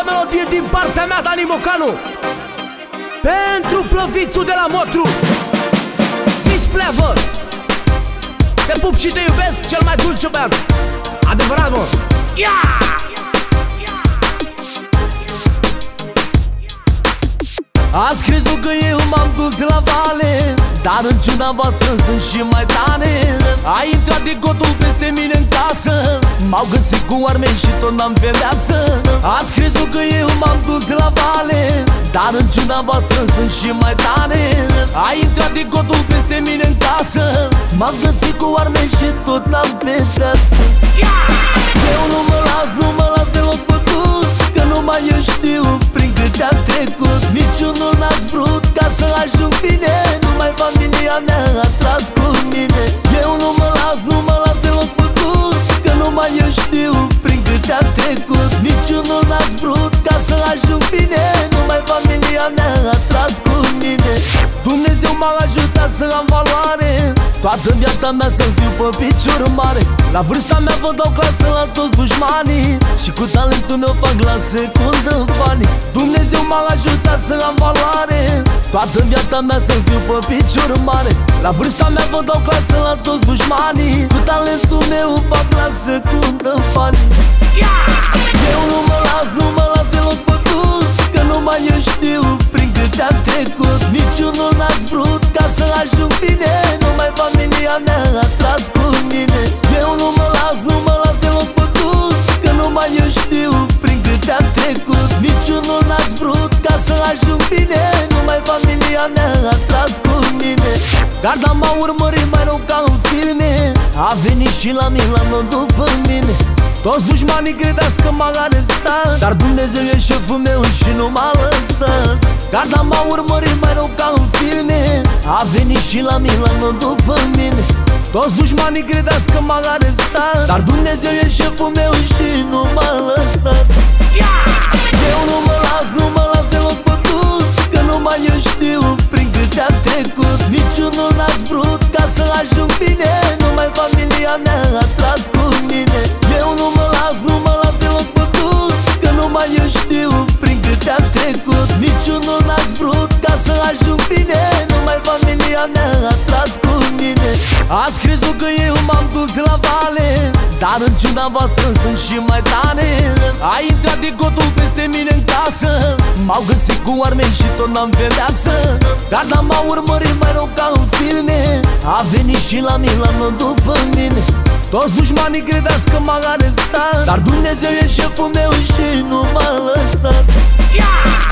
melodie din partea mea, Dani Mocanu, pentru plăvițul de la Motru. Zi Splevă, te pup și te iubesc, cel mai dulce băiat. Adevărat, mă. Ați crezut că eu m-am dus la vale, dar în ciuda voastră sunt și mai tare. A intrat dicotul peste mine în casă, m-au găsit cu arme și tot n-am pedeapsă. Ați crezut că eu m-am dus la vale, dar în ciuda voastră sunt și mai tare. A intrat dicotul peste mine în casă, m-ați găsit cu arme și tot n-am pedeapsă. Eu nu mă las deloc bătut, că numai eu știu prin câte am trecut. Niciunul n-ați vrut ca să ajung bine, numai familia mea a tras cu mine. Eu nu mă las deloc bătut, că numai eu știu prin câte am trecut. Niciunul n-ați vrut ca să ajung bine, numai familia mea a tras cu mine. Dumnezeu m-a ajutat să am valoare, toată viața mea să fiu pe picior mare. La vârsta mea vă dau clasă la toți dușmanii, și cu talentul meu fac la secundă banii. Dumnezeu m-a ajutat să am valoare, toată viața mea să fiu pe picior mare. La vârsta mea vă dau clasă la toți dușmanii, cu talentul meu fac la secundă banii. Eu nu mă las deloc bătut, că numai eu știu prin câte am trecut. Niciunul n-ați vrut ca să ajung bine, numai familia mea a tras cu mine. Eu nu mă las deloc bătut, că numai eu știu prin câte am trecut. Niciunul n-ați vrut ca să ajung bine, numai familia mea a tras cu mine. Garda m-a urmărit mai rău ca în filme, a venit și la Milano după mine. Toți dușmanii credeați că m-a arestat, dar Dumnezeu e șeful meu și nu m-a lăsat. Garda m-a urmărit mai rău ca în filme, a venit și la Milano după mine. Toți dușmanii credeați că m-a arestat, dar Dumnezeu e șeful meu și nu m-a lăsat. Eu nu mă las deloc bătut, că numai eu știu prin câte am trecut. Niciunul n-ați vrut ca să ajung bine, numai familia mea a tras cu mine. Eu nu mă las deloc bătut, că numai eu știu prin câte am trecut. Niciunul n-ați vrut ca să ajung bine, numai familia mea a tras cu mine. Ați crezut că eu m-am dus la vale, dar în ciuda voastră sunt și mai tare. A intrat dicotul peste mine în casă, m-au găsit cu arme și tot n-am pedeapsă. Garda m-a urmărit mai rău ca în filme, a venit și la Milano după mine. Toți dușmanii credeați că m-a arestat, dar Dumnezeu e șeful meu și nu m-a lăsat.